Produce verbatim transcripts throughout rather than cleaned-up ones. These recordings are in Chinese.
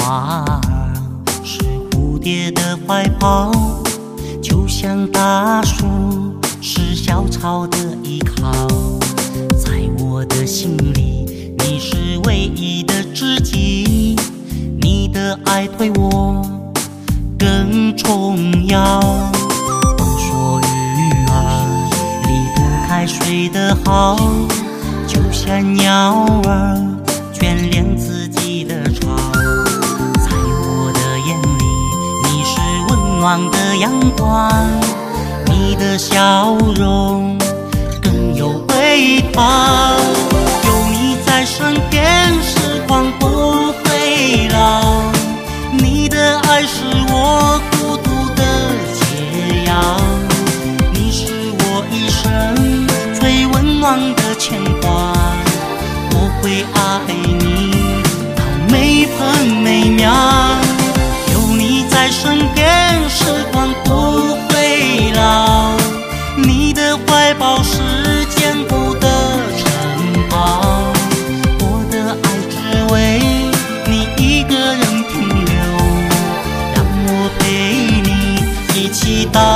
花儿是蝴蝶的怀抱，就像大树是小草的依靠。在我的心里，你是唯一的知己，你的爱对我更重要。都说鱼儿离不开水的好，就像鸟儿眷恋自己的巢。在我的眼里，你是温暖的阳光，你的笑容更有味道。有你在身边，时光不会老。你的爱是我孤独的解药，你是我一生最温暖的牵挂。我会爱你到每分每秒，有你在身边，时光不会老。你的怀抱是坚固的城堡，我的爱只为你一个人停留，让我陪你一起到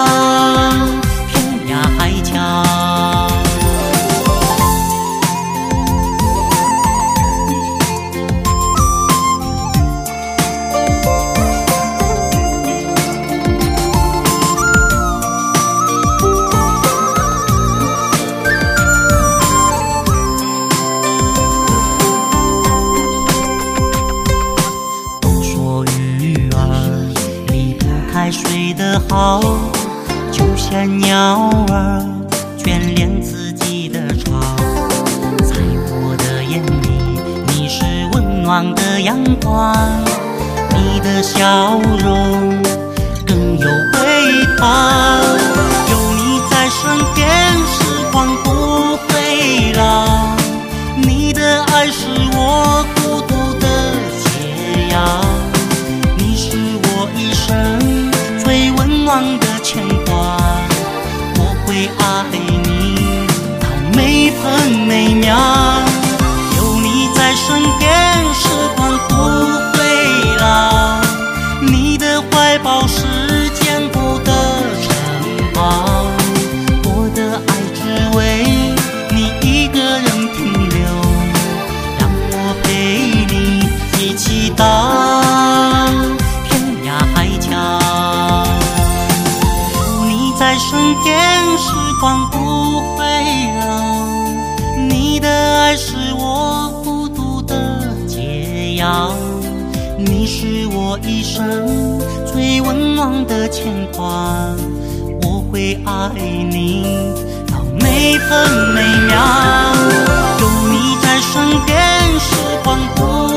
天涯海角。海水的好，就像鸟儿眷恋自己的巢。在我的眼里，你是温暖的阳光，你的笑容更有味道。有你在身边，时光不会老。你的爱是我孤独的解药，你是我一生最温暖的牵挂。我会爱你到每分每秒，有你在身边，时光不会老。你的怀抱是坚固的城堡，我的爱只为你一个人停留，让我陪你一起到天涯海角。在身边，时光不会老。你的爱是我孤独的解药，你是我一生最温暖的牵挂。我会爱你到每分每秒，有你在身边，时光不